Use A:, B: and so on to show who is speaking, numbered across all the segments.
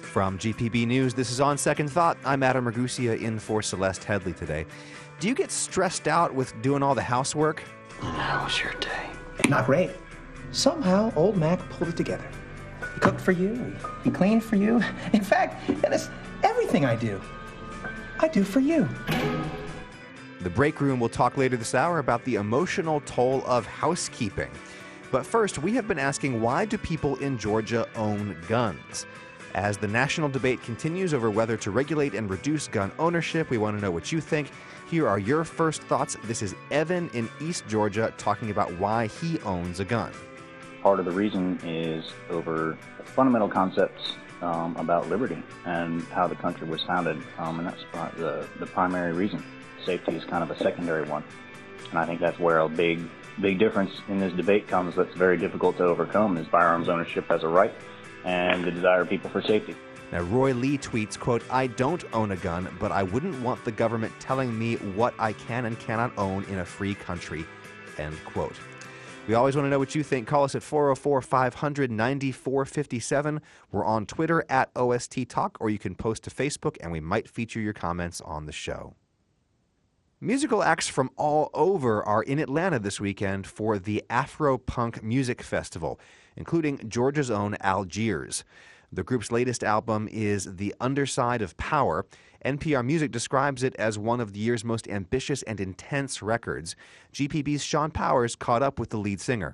A: From GPB News, this is On Second Thought. I'm Adam Ragusia in for Celeste Headley today. Do you get stressed out with doing all the housework?
B: How was your day?
C: Not great. Somehow, old Mac pulled it together. He cooked for you, he cleaned for you. In fact, Dennis, everything I do for you.
A: The Break Room will talk later this hour about the emotional toll of housekeeping. But first, we have been asking, why do people in Georgia own guns? As the national debate continues over whether to regulate and reduce gun ownership, we want to know what you think. Here are your first thoughts. This is Evan in East Georgia talking about why he owns a gun.
D: Part of the reason is over fundamental concepts about liberty and how the country was founded, and that's the primary reason. Safety is kind of a secondary one, and I think that's where a big difference in this debate comes that's very difficult to overcome, is firearms ownership as a right and the desire of people for safety.
A: Now, Roy Lee tweets, quote, "I don't own a gun, but I wouldn't want the government telling me what I can and cannot own in a free country," end quote. We always want to know what you think. Call us at 404-500-9457. We're on Twitter at OST Talk, or you can post to Facebook, and we might feature your comments on the show. Musical acts from all over are in Atlanta this weekend for the Afro-Punk Music Festival, including Georgia's own Algiers. The group's latest album is The Underside of Power. NPR Music describes it as one of the year's most ambitious and intense records. GPB's Sean Powers caught up with the lead singer.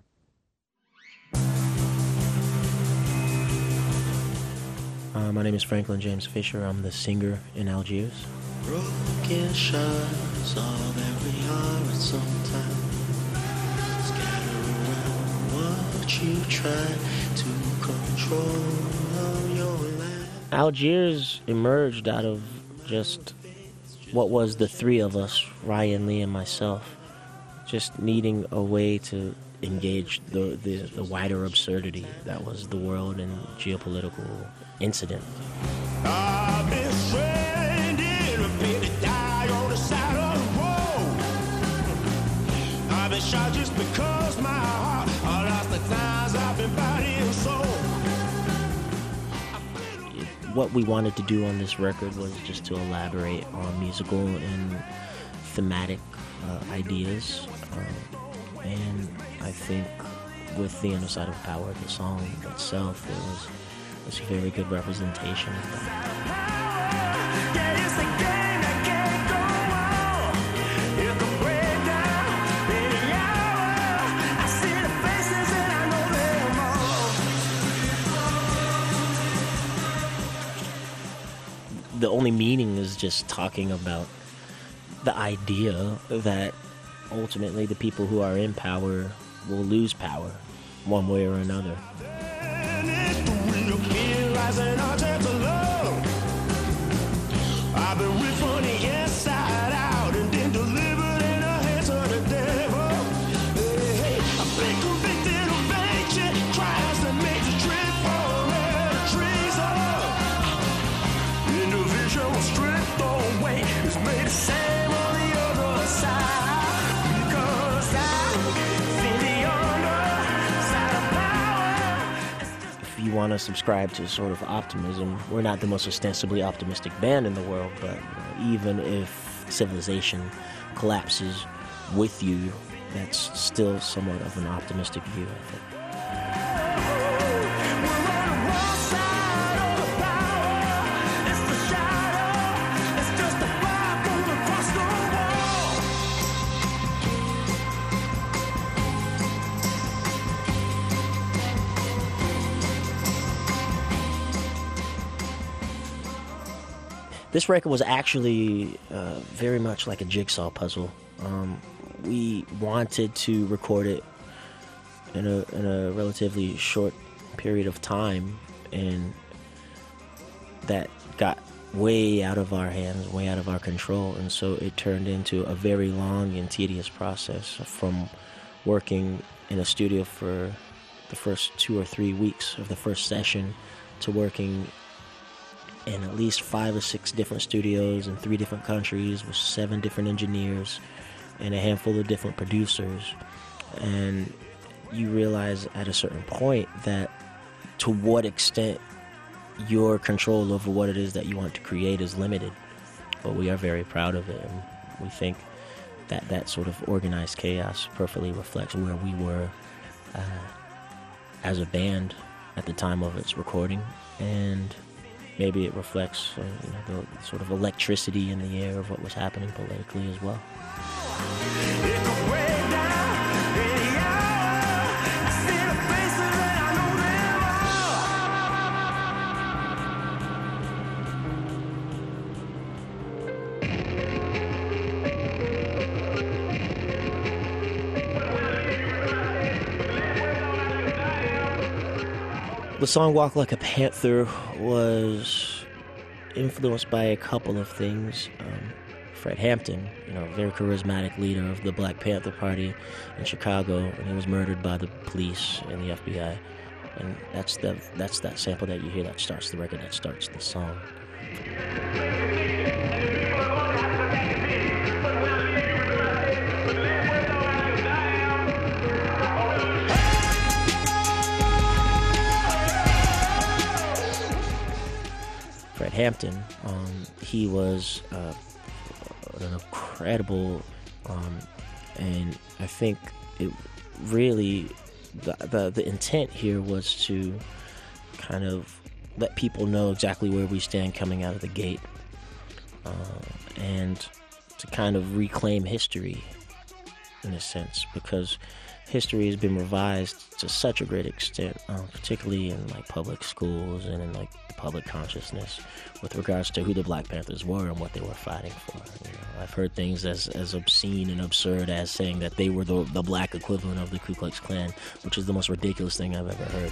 E: My name is Franklin James Fisher. I'm the singer in Algiers.
F: Broken shards, all that we are at some time. Scatter around what you try to control your life.
E: Algiers emerged out of just what was the three of us, Ryan, Lee, and myself, just needing a way to engage the wider absurdity that was the world and geopolitical incident.
F: I've been stranded, a baby died on the side of the road. I've been shot just because my heart, I lost the times I've been body and soul.
E: What we wanted to do on this record was just to elaborate on musical and thematic ideas. And I think with The Underside of Power, the song itself, it was a very good representation of that. The only meaning is just talking about the idea that ultimately the people who are in power will lose power one way or another.
F: I've been ripped from the inside out and then delivered in the hands of the devil. Hey, I've been convicted of ancient crimes that made the trip for treason. Individual stripped away is made the same on the other side. Because I'm in the underside of power.
E: If you want to subscribe to sort of optimism, we're not the most ostensibly optimistic band in the world, but even if civilization collapses with you, that's still somewhat of an optimistic view, I think. This record was actually very much like a jigsaw puzzle. We wanted to record it in a relatively short period of time, and that got way out of our hands, way out of our control, and so it turned into a very long and tedious process, from working in a studio for the first 2 or 3 weeks of the first session to working in at least 5 or 6 different studios in 3 different countries with 7 different engineers and a handful of different producers. And you realize at a certain point that to what extent your control over what it is that you want to create is limited. But we are very proud of it, and we think that that sort of organized chaos perfectly reflects where we were as a band at the time of its recording, and maybe it reflects the sort of electricity in the air of what was happening politically as well. The song Walk Like a Panther was influenced by a couple of things. Fred Hampton, very charismatic leader of the Black Panther Party in Chicago, and he was murdered by the police and the FBI. And that's that sample that you hear that starts the record, that starts the song. Fred Hampton, he was an incredible, and I think it really, the intent here was to kind of let people know exactly where we stand coming out of the gate, and to kind of reclaim history in a sense, because history has been revised to such a great extent, particularly in like public schools and in like the public consciousness with regards to who the Black Panthers were and what they were fighting for. I've heard things as obscene and absurd as saying that they were the black equivalent of the Ku Klux Klan, which is the most ridiculous thing I've ever heard.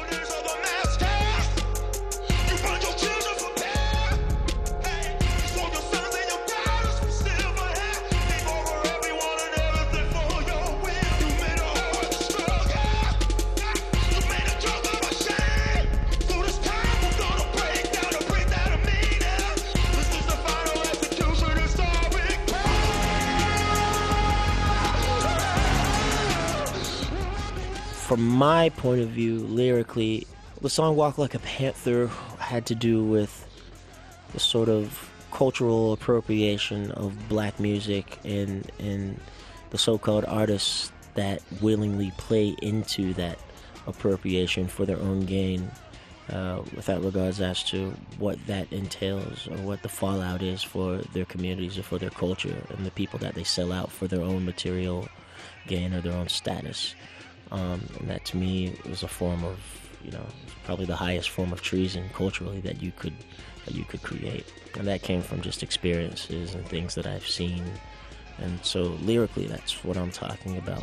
E: From my point of view, lyrically, the song Walk Like a Panther had to do with the sort of cultural appropriation of black music and the so-called artists that willingly play into that appropriation for their own gain, without regards as to what that entails or what the fallout is for their communities or for their culture and the people that they sell out for their own material gain or their own status. And that to me was a form of, probably the highest form of treason culturally that you could create. And that came from just experiences and things that I've seen. And so lyrically, that's what I'm talking about.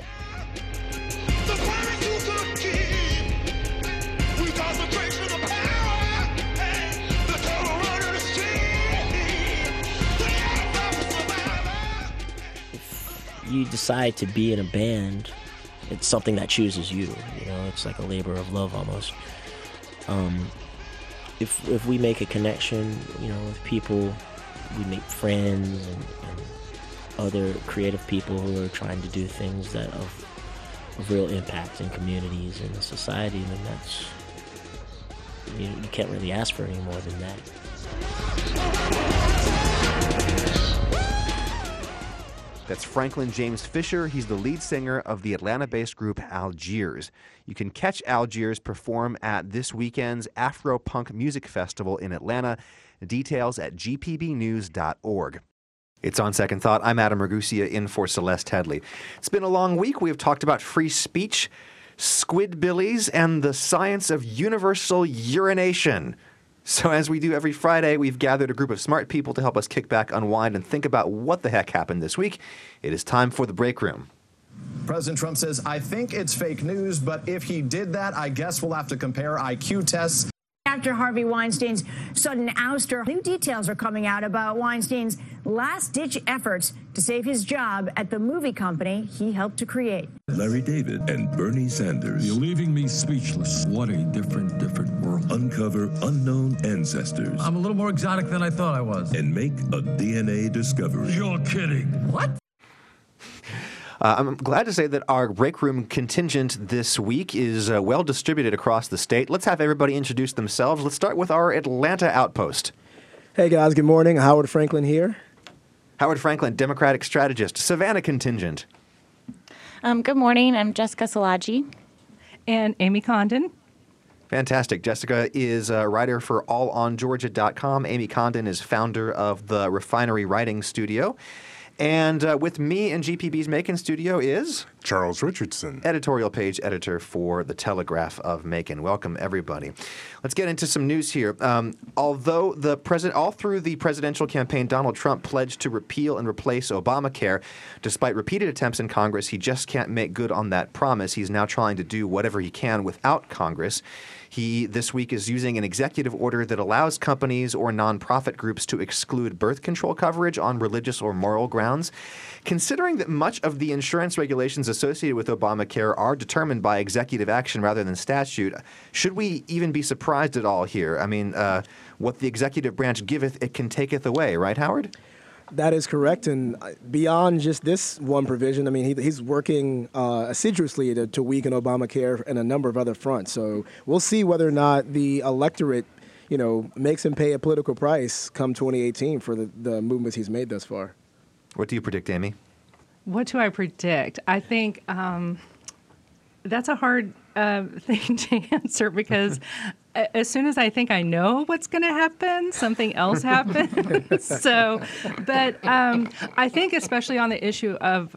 E: If you decide to be in a band, it's something that chooses you, it's like a labor of love almost. If we make a connection, with people, we make friends and other creative people who are trying to do things that of real impact in communities and in society, then that's, you can't really ask for any more than that.
A: That's Franklin James Fisher. He's the lead singer of the Atlanta-based group Algiers. You can catch Algiers perform at this weekend's Afro-Punk Music Festival in Atlanta. Details at gpbnews.org. It's On Second Thought. I'm Adam Ragusia in for Celeste Headley. It's been a long week. We have talked about free speech, squidbillies, and the science of universal urination. So as we do every Friday, we've gathered a group of smart people to help us kick back, unwind, and think about what the heck happened this week. It is time for the break room.
B: President Trump says, I think it's fake news, but if he did that, I guess we'll have to compare IQ tests.
G: After Harvey Weinstein's sudden ouster, new details are coming out about Weinstein's last-ditch efforts to save his job at the movie company he helped to create.
H: Larry David and Bernie Sanders.
I: You're leaving me speechless. What a different world.
H: Uncover unknown ancestors.
I: I'm a little more exotic than I thought I was.
H: And make a DNA discovery.
I: You're kidding. What?
A: I'm glad to say that our break room contingent this week is well distributed across the state. Let's have everybody introduce themselves. Let's start with our Atlanta outpost.
J: Hey guys, good morning. Howard Franklin here.
A: Howard Franklin, Democratic strategist. Savannah contingent.
K: Good morning. I'm Jessica Salaji.
L: And Amy Condon.
A: Fantastic. Jessica is a writer for allongeorgia.com. Amy Condon is founder of the Refinery Writing Studio. And with me in GPB's Macon studio is
M: Charles Richardson,
A: editorial page editor for The Telegraph of Macon. Welcome, everybody. Let's get into some news here. Although all through the presidential campaign, Donald Trump pledged to repeal and replace Obamacare. Despite repeated attempts in Congress, he just can't make good on that promise. He's now trying to do whatever he can without Congress. He, this week, is using an executive order that allows companies or nonprofit groups to exclude birth control coverage on religious or moral grounds. Considering that much of the insurance regulations associated with Obamacare are determined by executive action rather than statute, should we even be surprised at all here? I mean, what the executive branch giveth, it can taketh away, right, Howard?
J: That is correct. And beyond just this one provision, I mean, he's working assiduously to weaken Obamacare and a number of other fronts. So we'll see whether or not the electorate, makes him pay a political price come 2018 for the movements he's made thus far.
A: What do you predict, Amy?
L: What do I predict? I think that's a hard thing to answer because as soon as I think I know what's going to happen, something else happens. But I think especially on the issue of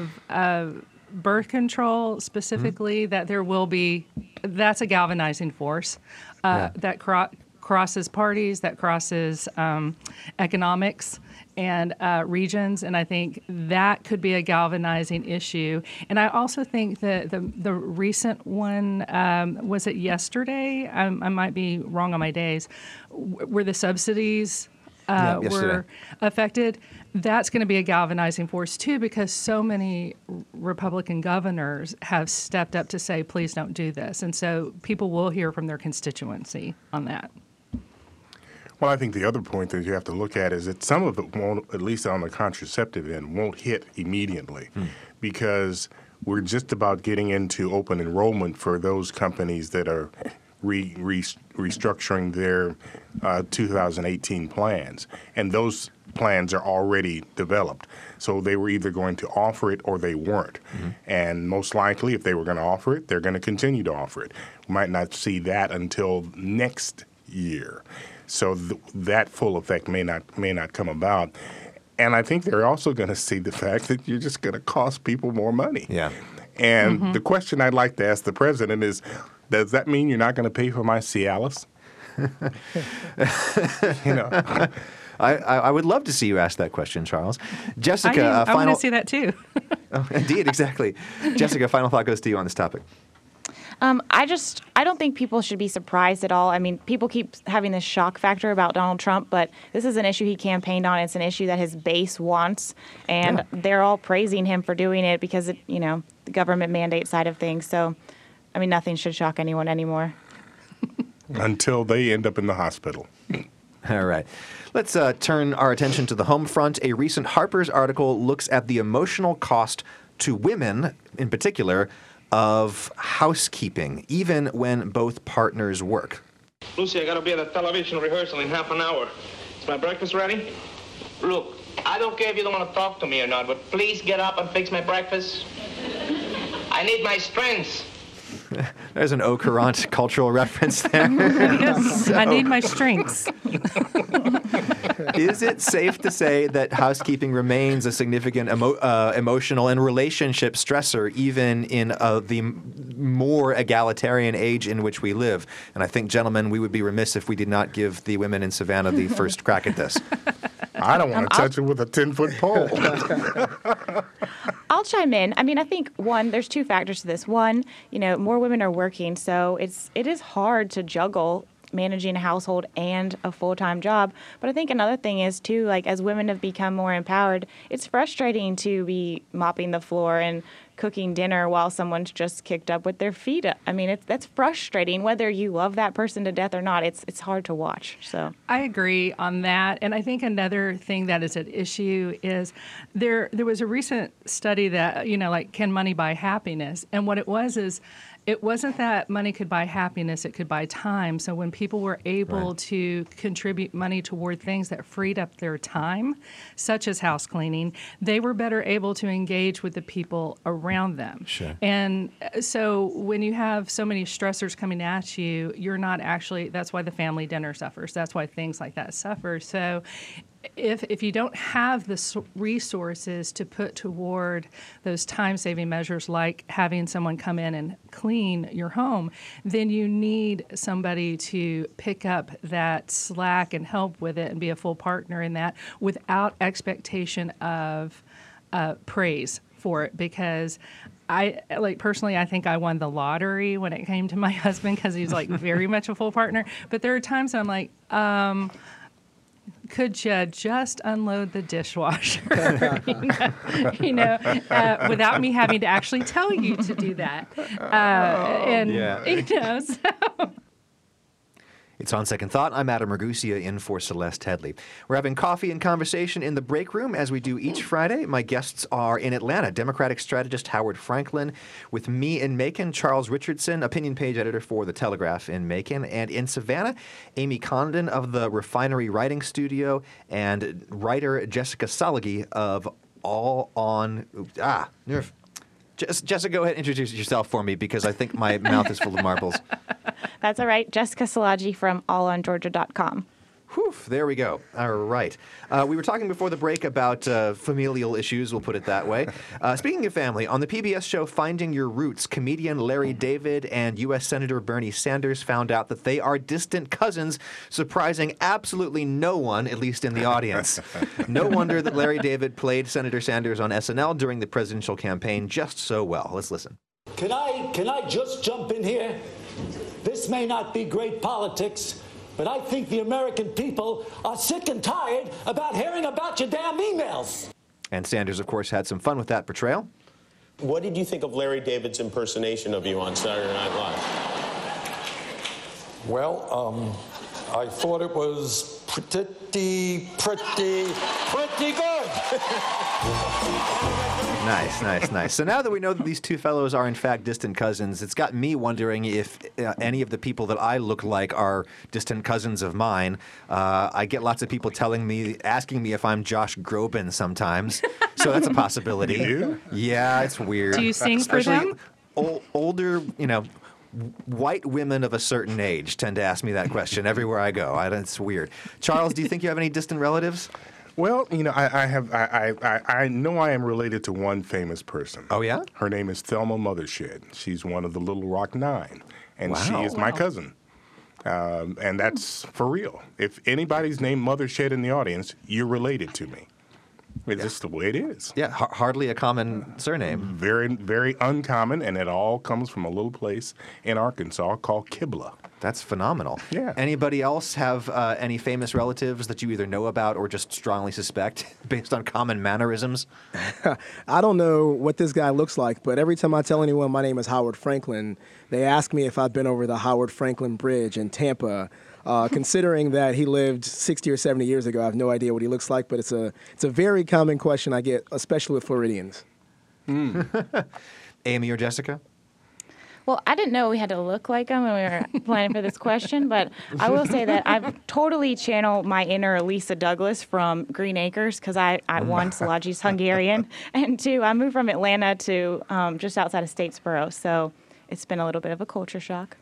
L: birth control specifically, that there will be, that's a galvanizing force that crosses parties, that crosses economics and regions, and I think that could be a galvanizing issue. And I also think that the recent one, was it yesterday? I might be wrong on my days, where the subsidies were affected. That's going to be a galvanizing force, too, because so many Republican governors have stepped up to say, please don't do this. And so people will hear from their constituency on that.
M: Well, I think the other point that you have to look at is that some of it won't, at least on the contraceptive end, won't hit immediately because we're just about getting into open enrollment for those companies that are restructuring their 2018 plans. And those plans are already developed. So they were either going to offer it or they weren't. And most likely, if they were going to offer it, they're going to continue to offer it. We might not see that until next year. So that full effect may not come about. And I think they're also going to see the fact that you're just going to cost people more money.
A: Yeah.
M: And the question I'd like to ask the president is, does that mean you're not going to pay for my Cialis?
A: I would love to see you ask that question, Charles. Jessica,
L: I want to see that too.
A: Oh, indeed, exactly. Jessica, final thought goes to you on this topic.
K: I don't think people should be surprised at all. I mean, people keep having this shock factor about Donald Trump, but this is an issue he campaigned on. It's an issue that his base wants, and they're all praising him for doing it because, the government mandate side of things. So, I mean, nothing should shock anyone anymore.
M: Until they end up in the hospital.
A: All right. Let's turn our attention to the home front. A recent Harper's article looks at the emotional cost to women, in particular, of housekeeping, even when both partners work.
N: Lucy, I gotta be at a television rehearsal in half an hour. Is my breakfast ready? Look, I don't care if you don't want to talk to me or not, but please get up and fix my breakfast. I need my strength.
A: There's an Au Courant cultural reference there.
L: Yes, I need my strengths.
A: Is it safe to say that housekeeping remains a significant emotional and relationship stressor even in the more egalitarian age in which we live? And I think, gentlemen, we would be remiss if we did not give the women in Savannah the first crack at this.
M: I don't want to touch it with a 10-foot pole.
K: I'll chime in. I mean, I think, one, there's two factors to this. One, more women are working, so it is hard to juggle managing a household and a full-time job. But I think another thing is, too, like, as women have become more empowered, it's frustrating to be mopping the floor and cooking dinner while someone's just kicked up with their feet up. I mean, that's frustrating. Whether you love that person to death or not, it's hard to watch. So
L: I agree on that. And I think another thing that is at issue is there was a recent study that, like, can money buy happiness? And what it was is, it wasn't that money could buy happiness, it could buy time. So when people were able to contribute money toward things that freed up their time, such as house cleaning, they were better able to engage with the people around them.
A: Sure.
L: And so when you have so many stressors coming at you, you're not actually, that's why the family dinner suffers. That's why things like that suffer. So if you don't have the resources to put toward those time-saving measures like having someone come in and clean your home, then you need somebody to pick up that slack and help with it and be a full partner in that without expectation of praise for it. Because personally, I think I won the lottery when it came to my husband because he's like very much a full partner. But there are times I'm like, could you just unload the dishwasher, without me having to actually tell you to do that? So.
A: It's On Second Thought. I'm Adam Ragusia in for Celeste Headley. We're having coffee and conversation in the break room as we do each Friday. My guests are in Atlanta, Democratic strategist Howard Franklin, with me in Macon, Charles Richardson, opinion page editor for The Telegraph in Macon, and in Savannah, Amy Condon of the Refinery Writing Studio and writer Jessica Salagi of All On... Jessica, go ahead and introduce yourself for me because I think my mouth is full of marbles.
K: That's all right. Jessica Salagi from allongeorgia.com.
A: Whew, there we go. All right. We were talking before the break about familial issues, we'll put it that way. Speaking of family, on the PBS show Finding Your Roots, comedian Larry David and U.S. Senator Bernie Sanders found out that they are distant cousins, surprising absolutely no one, at least in the audience. No wonder that Larry David played Senator Sanders on SNL during the presidential campaign just so well. Let's listen.
O: Can I just jump in here? This may not be great politics, but I think the American people are sick and tired about hearing about your damn emails.
A: And Sanders, of course, had some fun with that portrayal.
P: What did you think of Larry David's impersonation of you on Saturday Night Live?
O: Well, I thought it was pretty good.
A: Nice. So now that we know that these two fellows are in fact distant cousins, it's got me wondering if any of the people that I look like are distant cousins of mine. I get lots of people asking me if I'm Josh Groban sometimes. So that's a possibility.
M: You do?
A: Yeah, it's weird.
L: Do you sing
A: Especially
L: for them?
A: Older, white women of a certain age tend to ask me that question everywhere I go. It's weird. Charles, do you think you have any distant relatives?
M: Well, I know I am related to one famous person.
A: Oh, yeah?
M: Her name is Thelma Mothershed. She's one of the Little Rock Nine, and she is my cousin. And that's for real. If anybody's named Mothershed in the audience, you're related to me. It's just the way it is.
A: Yeah, hardly a common surname.
M: Very, very uncommon, and it all comes from a little place in Arkansas called Kibla.
A: That's phenomenal.
M: Yeah.
A: Anybody else have any famous relatives that you either know about or just strongly suspect based on common mannerisms?
J: I don't know what this guy looks like, but every time I tell anyone my name is Howard Franklin, they ask me if I've been over the Howard Franklin Bridge in Tampa. Considering that he lived 60 or 70 years ago, I have no idea what he looks like, but it's a very common question I get, especially with Floridians.
A: Amy or Jessica?
K: Well, I didn't know we had to look like him when we were planning for this question, but I will say that I've totally channeled my inner Lisa Douglas from Green Acres because one, Salagi's Hungarian, and two, I moved from Atlanta to just outside of Statesboro, so it's been a little bit of a culture shock.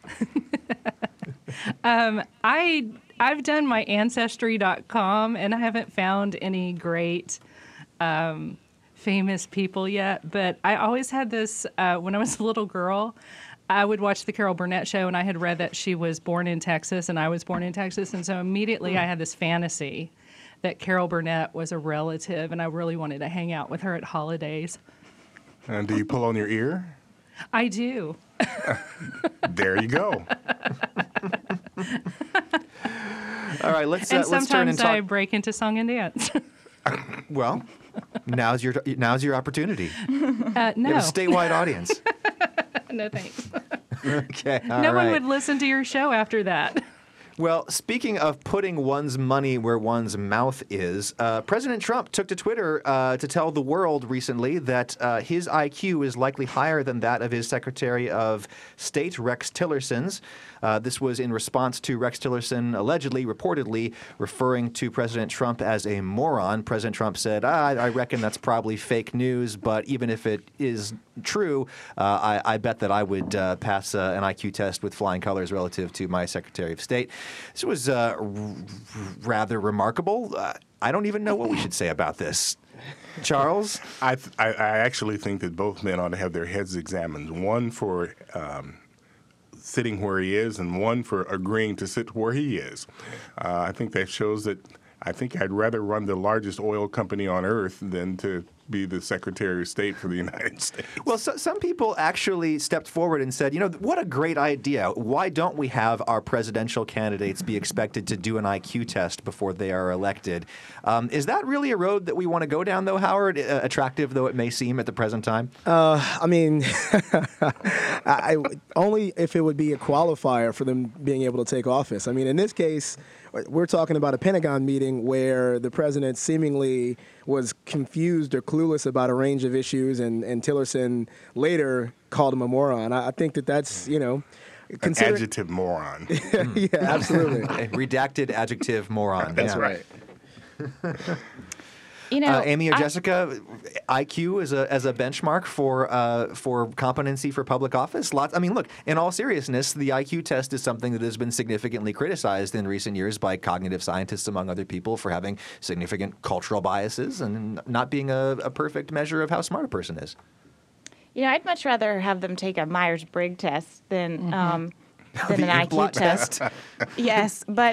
L: I've done my Ancestry.com, and I haven't found any great famous people yet, but I always had this, when I was a little girl, I would watch the Carol Burnett show, and I had read that she was born in Texas, and I was born in Texas, and so immediately I had this fantasy that Carol Burnett was a relative, and I really wanted to hang out with her at holidays.
M: And do you pull on your ear?
L: I do.
M: There you go.
A: All right, let's
L: and
A: turn and
L: sometimes
A: talk.
L: I break into song and dance.
A: Well, now's your opportunity.
L: No.
A: You have a statewide audience.
L: No thanks.
A: Okay, all
L: No
A: right.
L: one would listen to your show after that.
A: Well, speaking of putting one's money where one's mouth is, President Trump took to Twitter to tell the world recently that his IQ is likely higher than that of his Secretary of State, Rex Tillerson's. This was in response to Rex Tillerson reportedly referring to President Trump as a moron. President Trump said, I reckon that's probably fake news, but even if it is true, I bet that I would pass an IQ test with flying colors relative to my Secretary of State. This was rather remarkable. I don't even know what we should say about this. Charles?
M: I actually think that both men ought to have their heads examined, one for sitting where he is and one for agreeing to sit where he is. I think that shows that I think I'd rather run the largest oil company on earth than to be the Secretary of State for the United States.
A: Well, some people actually stepped forward and said, what a great idea. Why don't we have our presidential candidates be expected to do an IQ test before they are elected? Is that really a road that we want to go down, though, Howard, attractive though it may seem at the present time?
J: I mean, only if it would be a qualifier for them being able to take office. I mean, in this case, we're talking about a Pentagon meeting where the president seemingly was confused or clueless about a range of issues, and Tillerson later called him a moron. I think that's,
M: an adjective moron.
J: Yeah, absolutely.
A: A redacted adjective moron.
J: That's right.
A: Amy or Jessica, IQ as a benchmark for competency for public office. Look, in all seriousness, the IQ test is something that has been significantly criticized in recent years by cognitive scientists, among other people, for having significant cultural biases and not being a perfect measure of how smart a person is.
K: I'd much rather have them take a Myers-Briggs test than an
A: The
K: IQ test. Yes, but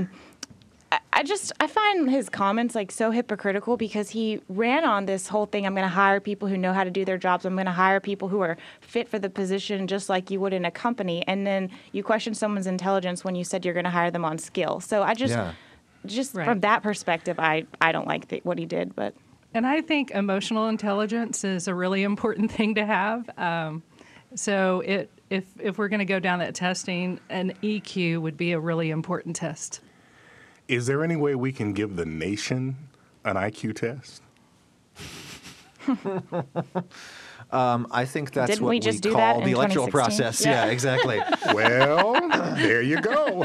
K: I find his comments so hypocritical because he ran on this whole thing. I'm going to hire people who know how to do their jobs. I'm going to hire people who are fit for the position, just like you would in a company. And then you question someone's intelligence when you said you're going to hire them on skill. So from that perspective, I don't like what he did. But
L: And I think emotional intelligence is a really important thing to have. So if we're going to go down that testing, an EQ would be a really important test.
M: Is there any way we can give the nation an IQ test?
A: I think that's
K: Didn't
A: what
K: we just do
A: call
K: that
A: the
K: in
A: electoral
K: 2016?
A: process.
K: Yeah.
A: Yeah, exactly.
M: Well, there you go.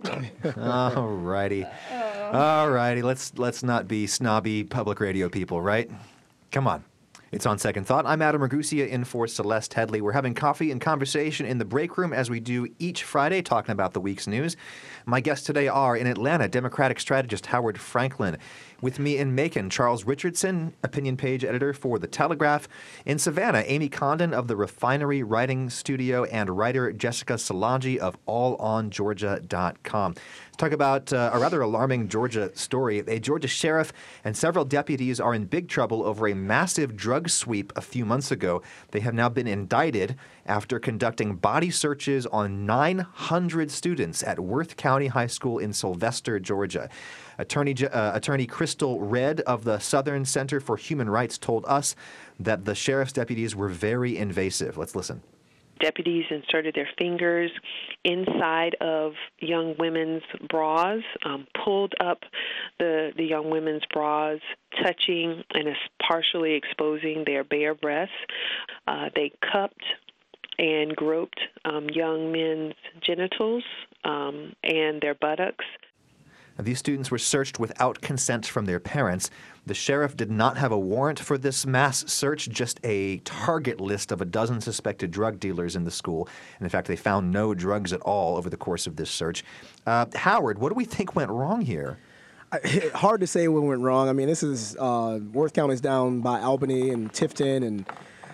A: All righty. All righty. Let's not be snobby public radio people, right? Come on. It's On Second Thought. I'm Adam Ragusia in for Celeste Headley. We're having coffee and conversation in the break room as we do each Friday, talking about the week's news. My guests today are in Atlanta, Democratic strategist Howard Franklin. With me in Macon, Charles Richardson, opinion page editor for The Telegraph. In Savannah, Amy Condon of the Refinery Writing Studio and writer Jessica Salangi of AllOnGeorgia.com. Let's talk about a rather alarming Georgia story. A Georgia sheriff and several deputies are in big trouble over a massive drug sweep a few months ago. They have now been indicted after conducting body searches on 900 students at Worth County High School in Sylvester, Georgia. Attorney Crystal Redd of the Southern Center for Human Rights told us that the sheriff's deputies were very invasive. Let's listen.
Q: Deputies inserted their fingers inside of young women's bras, pulled up the young women's bras, touching and partially exposing their bare breasts. They cupped and groped young men's genitals and their buttocks.
A: These students were searched without consent from their parents. The sheriff did not have a warrant for this mass search, just a target list of a dozen suspected drug dealers in the school. And in fact, they found no drugs at all over the course of this search. Howard, what do we think went wrong here?
J: Hard to say what went wrong. I mean, this is Worth County's down by Albany and Tifton, and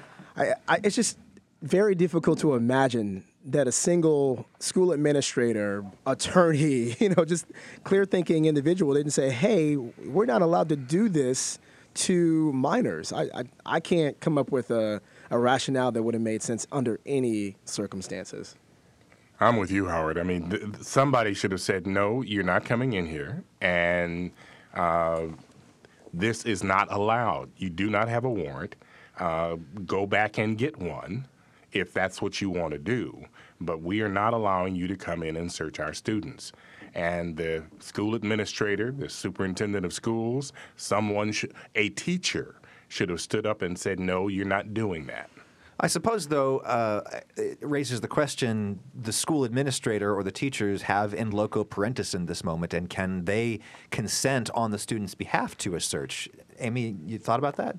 J: it's just very difficult to imagine that a single school administrator, attorney, just clear-thinking individual didn't say, hey, we're not allowed to do this to minors. I can't come up with a rationale that would have made sense under any circumstances.
M: I'm with you, Howard. I mean, somebody should have said, no, you're not coming in here, and this is not allowed. You do not have a warrant. go back and get one if that's what you want to do. But we are not allowing you to come in and search our students. And the school administrator, the superintendent of schools, a teacher should have stood up and said, no, you're not doing that.
A: I suppose, though, it raises the question, the school administrator or the teachers have in loco parentis in this moment, and can they consent on the student's behalf to a search? Amy, you thought about that?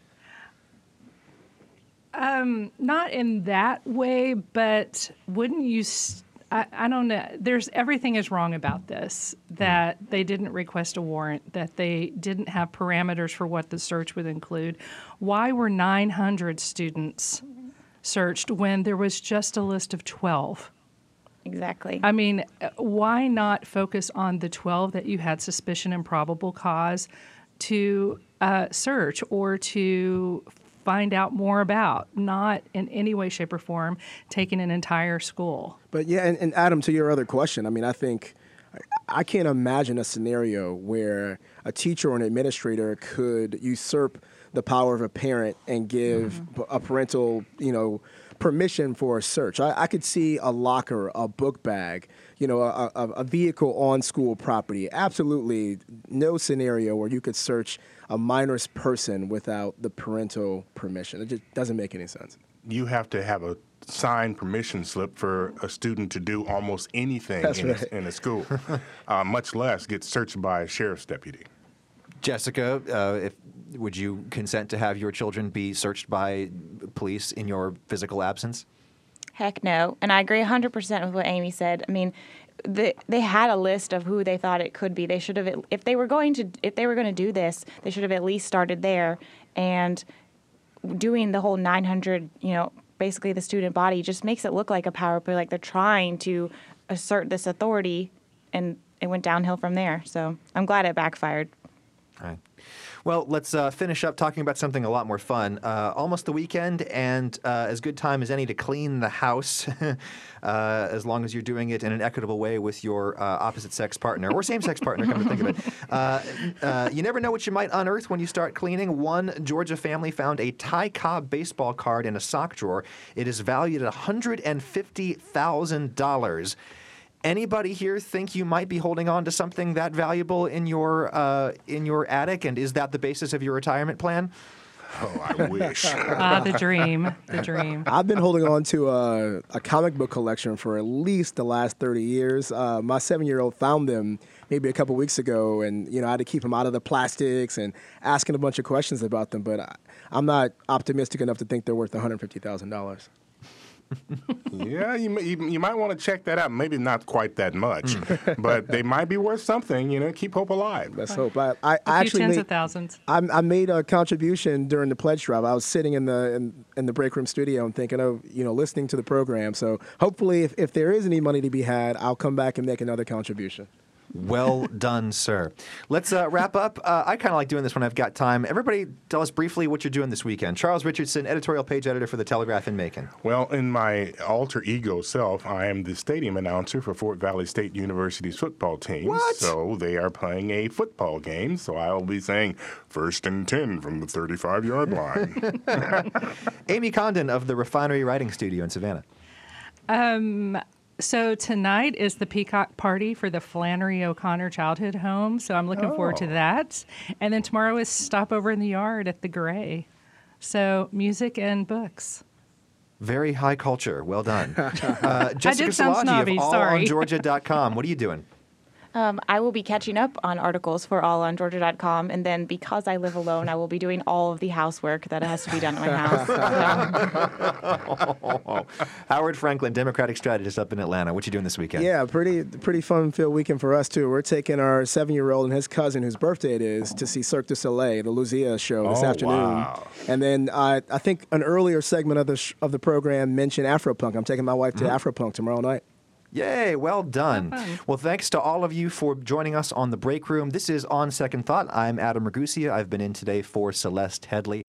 L: Not in that way, but wouldn't you... I don't know. Everything is wrong about this, that they didn't request a warrant, that they didn't have parameters for what the search would include. Why were 900 students searched when there was just a list of 12?
K: Exactly.
L: I mean, why not focus on the 12 that you had suspicion and probable cause to search or to find out more about, not in any way, shape, or form taking an entire school.
J: But yeah, and Adam, to your other question, I mean, I can't imagine a scenario where a teacher or an administrator could usurp the power of a parent and give a parental, permission for a search. I could see a locker, a book bag, a vehicle on school property. Absolutely no scenario where you could search a minor's person without the parental permission. It just doesn't make any sense.
M: You have to have a signed permission slip for a student to do almost anything in a school, much less get searched by a sheriff's deputy.
A: Jessica, would you consent to have your children be searched by police in your physical absence?
K: Heck no. And I agree 100% with what Amy said. I mean, they had a list of who they thought it could be. They should have, if they were going to do this, they should have at least started there. And doing the whole 900, basically the student body just makes it look like a power play, like they're trying to assert this authority, and it went downhill from there. So I'm glad it backfired.
A: All right. Well, let's finish up talking about something a lot more fun. Almost the weekend, and as good time as any to clean the house, as long as you're doing it in an equitable way with your opposite-sex partner, or same-sex partner, come to think of it. You never know what you might unearth when you start cleaning. One Georgia family found a Ty Cobb baseball card in a sock drawer. It is valued at $150,000. Anybody here think you might be holding on to something that valuable in your attic, and is that the basis of your retirement plan?
M: Oh, I wish.
L: The dream.
J: I've been holding on to a comic book collection for at least the last 30 years. My 7-year-old found them maybe a couple weeks ago, and I had to keep them out of the plastics and asking a bunch of questions about them. But I'm not optimistic enough to think they're worth $150,000.
M: Yeah, you might want to check that out. Maybe not quite that much, but they might be worth something. Keep hope alive.
J: Let's hope. I actually
L: tens of thousands.
J: I made a contribution during the pledge drive. I was sitting in the break room studio and thinking of listening to the program. So hopefully, if there is any money to be had, I'll come back and make another contribution.
A: Well done, sir. Let's wrap up. I kind of like doing this when I've got time. Everybody tell us briefly what you're doing this weekend. Charles Richardson, editorial page editor for The Telegraph in Macon.
M: Well, in my alter ego self, I am the stadium announcer for Fort Valley State University's football team.
A: What?
M: So they are playing a football game, so I'll be saying 1st and 10 from the 35-yard line.
A: Amy Condon of the Refinery Writing Studio in Savannah.
L: So tonight is the Peacock Party for the Flannery O'Connor Childhood Home, so I'm looking forward to that. And then tomorrow is Stopover in the Yard at the Gray. So music and books.
A: Very high culture. Well done.
L: I
A: Jessica
L: did sound
A: Szilagyi
L: snobby,
A: of
L: sorry.
A: allongeorgia.com. What are you doing?
K: I will be catching up on articles for allongeorgia.com, and then because I live alone, I will be doing all of the housework that has to be done at my house.
A: Howard Franklin, Democratic strategist up in Atlanta. What you doing this weekend?
J: Yeah, pretty fun-filled weekend for us, too. We're taking our 7-year-old and his cousin, whose birthday it is, to see Cirque du Soleil, the Lucia show this afternoon.
M: Wow.
J: And then I think an earlier segment of the program mentioned Afropunk. I'm taking my wife to Afropunk tomorrow night.
A: Yay, well done. Well, thanks to all of you for joining us on The Break Room. This is On Second Thought. I'm Adam Ragusia. I've been in today for Celeste Headley.